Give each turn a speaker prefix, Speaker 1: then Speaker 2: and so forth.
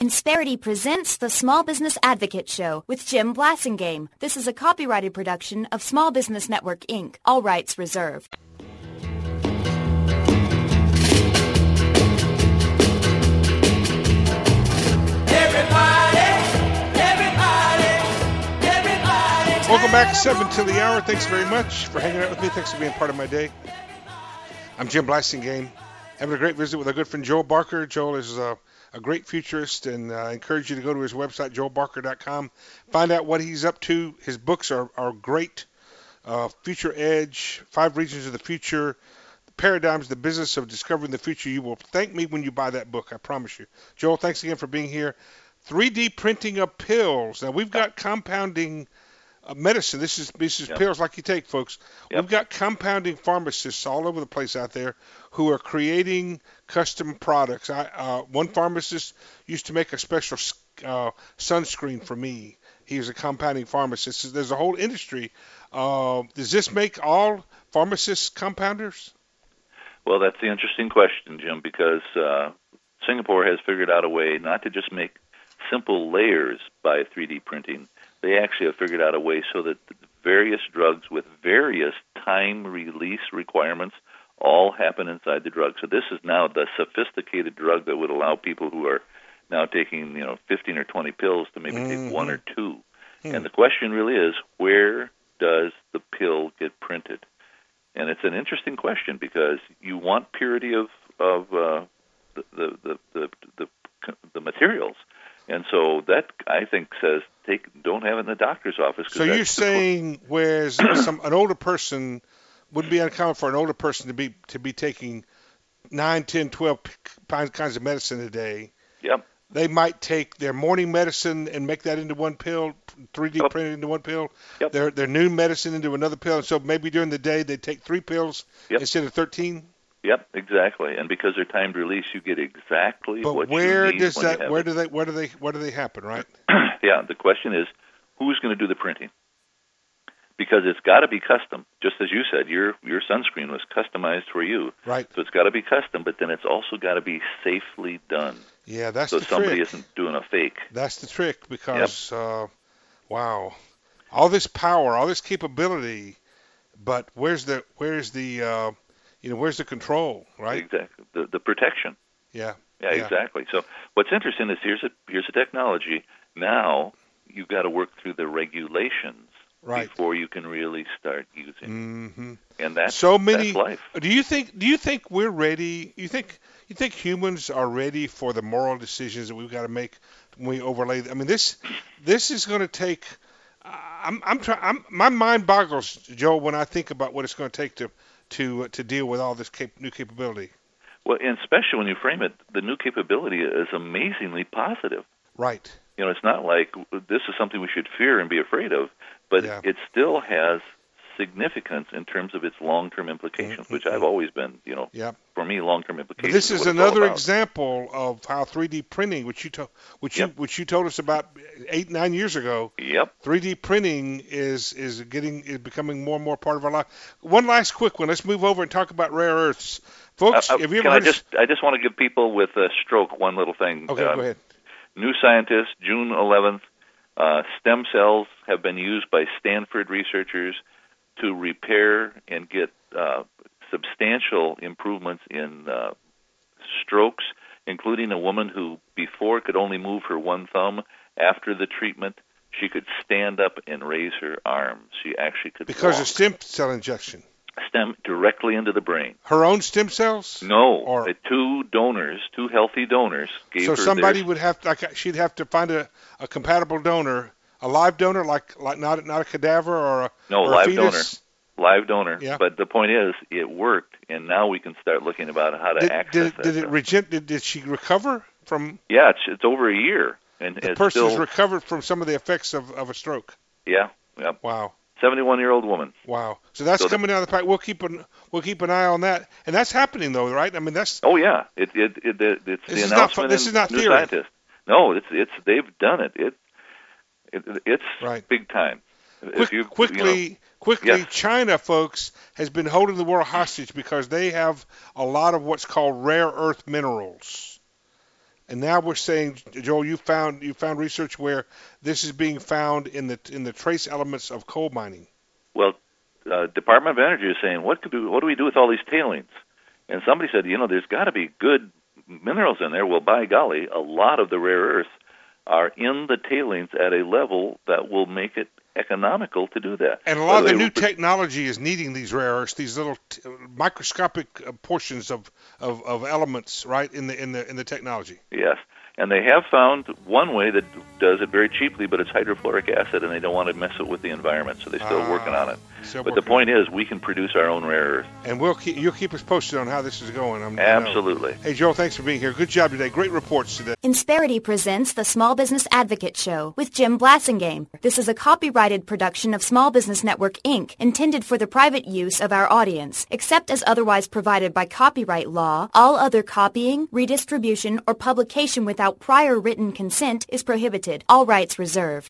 Speaker 1: Insperity presents the Small Business Advocate Show with Jim Blasingame. This is a copyrighted production of Small Business Network, Inc. All rights reserved.
Speaker 2: Welcome back, 7 till the hour. Thanks very much for hanging out with me. Thanks for being part of my day. I'm Jim Blasingame. Having a great visit with our good friend Joel Barker. Joel is a great futurist, and I encourage you to go to his website, joelbarker.com. Find out what he's up to. His books are great. Future Edge, 5 Regions of the Future, Paradigms, the Business of Discovering the Future. You will thank me when you buy that book, I promise you. Joel, thanks again for being here. 3D printing of pills. Now, we've got compounding medicine. This is pills like you take, folks.
Speaker 3: Yep.
Speaker 2: We've got compounding pharmacists all over the place out there who are creating custom products. One pharmacist used to make a special sunscreen for me. He was a compounding pharmacist. There's a whole industry. Does this make all pharmacists compounders?
Speaker 3: Well, that's the interesting question, Jim, because Singapore has figured out a way not to just make simple layers by 3D printing. They actually have figured out a way so that various drugs with various time release requirements all happen inside the drug. So this is now the sophisticated drug that would allow people who are now taking 15 or 20 pills to maybe take 1 or 2. And the question really is, where does the pill get printed? And it's an interesting question because you want purity of the materials. And so that, I think, says don't have it in the doctor's office.
Speaker 2: So you're saying whereas an older person would be uncommon for an older person to be taking 9, 10, 12 kinds of medicine a day.
Speaker 3: Yep.
Speaker 2: They might take their morning medicine and make that into one pill, 3D printed into one pill.
Speaker 3: Yep.
Speaker 2: Their noon medicine into another pill. And so maybe during the day they take 3 pills instead of 13.
Speaker 3: Yep, exactly. And because they're timed release, you get exactly what you need.
Speaker 2: But where do they happen, right?
Speaker 3: Yeah, the question is, who's going to do the printing? Because it's got to be custom. Just as you said, your sunscreen was customized for you.
Speaker 2: Right.
Speaker 3: So it's got to be custom, but then it's also got to be safely done.
Speaker 2: Yeah, that's the trick.
Speaker 3: So somebody isn't doing a fake.
Speaker 2: That's the trick because, wow, all this power, all this capability, but where's the control, right?
Speaker 3: Exactly. The protection.
Speaker 2: Yeah.
Speaker 3: Yeah, exactly. So what's interesting is here's a technology. Now you've got to work through the regulations before you can really start using it.
Speaker 2: Mm-hmm.
Speaker 3: And that's life.
Speaker 2: Do you think we're ready? You think humans are ready for the moral decisions that we've got to make when we overlay? I mean, this is going to take. My mind boggles, Joe, when I think about what it's going to take to deal with all this new capability.
Speaker 3: Well, and especially when you frame it, the new capability is amazingly positive.
Speaker 2: Right.
Speaker 3: It's not like this is something we should fear and be afraid of, but it still has significance in terms of its long-term implications, which I've always been, for me, long-term implications.
Speaker 2: But this is another example of how 3D printing, which you told us about 8-9 years ago.
Speaker 3: Yep.
Speaker 2: 3D printing is becoming more and more part of our life. One last quick one. Let's move over and talk about rare earths, folks. Have you ever heard
Speaker 3: I just want to give people with a stroke one little thing.
Speaker 2: Okay, go ahead.
Speaker 3: New Scientist, June 11th. Stem cells have been used by Stanford researchers to repair and get substantial improvements in strokes, including a woman who before could only move her one thumb. After the treatment, she could stand up and raise her arms. She actually could
Speaker 2: because of stem cell injection.
Speaker 3: Stem directly into the brain.
Speaker 2: Her own stem cells?
Speaker 3: No, two healthy donors gave her.
Speaker 2: So somebody would have she'd have to find a compatible donor. A live donor, like not a cadaver or a
Speaker 3: live
Speaker 2: fetus?
Speaker 3: Live donor.
Speaker 2: Yeah.
Speaker 3: But the point is, it worked, and now we can start looking about how to access that.
Speaker 2: Did she recover from?
Speaker 3: Yeah, it's over a year, and
Speaker 2: the person's recovered from some of the effects of a stroke.
Speaker 3: Yeah. Yep.
Speaker 2: Wow.
Speaker 3: 71-year-old woman.
Speaker 2: Wow. So that's coming down the pipe. We'll keep an eye on that, and that's happening though, right? I mean, that's.
Speaker 3: Oh yeah. It's the announcement.
Speaker 2: This is not
Speaker 3: New
Speaker 2: theory.
Speaker 3: Scientist. No, it's they've done it. It's
Speaker 2: right.
Speaker 3: Big time.
Speaker 2: Quickly, China, folks, has been holding the world hostage because they have a lot of what's called rare earth minerals. And now we're saying, Joel, you found research where this is being found in the trace elements of coal mining.
Speaker 3: Well, Department of Energy is saying, what do we do with all these tailings? And somebody said, there's got to be good minerals in there. Well, by golly, a lot of the rare earths are in the tailings at a level that will make it economical to do that.
Speaker 2: And a lot of the new technology is needing these rare earths, these little microscopic portions of elements, right, in the technology.
Speaker 3: Yes. And they have found one way that does it very cheaply, but it's hydrofluoric acid, and they don't want to mess it with the environment, so they're still working on it. But the point is, we can produce our own rare earth.
Speaker 2: And you'll keep us posted on how this is going.
Speaker 3: Absolutely.
Speaker 2: Hey, Joel, thanks for being here. Good job today. Great reports today.
Speaker 1: Insperity presents the Small Business Advocate Show with Jim Blassingame. This is a copyrighted production of Small Business Network, Inc., intended for the private use of our audience. Except as otherwise provided by copyright law, all other copying, redistribution, or publication without prior written consent is prohibited. All rights reserved.